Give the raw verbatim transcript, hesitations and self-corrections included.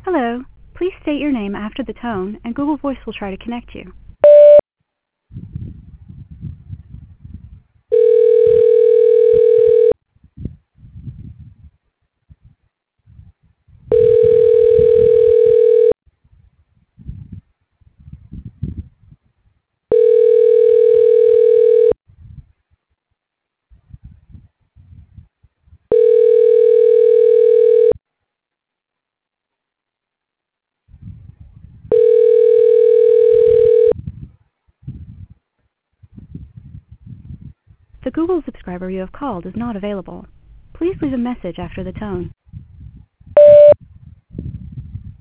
Hello. Please state your name after the tone, and Google Voice will try to connect you. The Google subscriber you have called is not available. Please leave a message after the tone.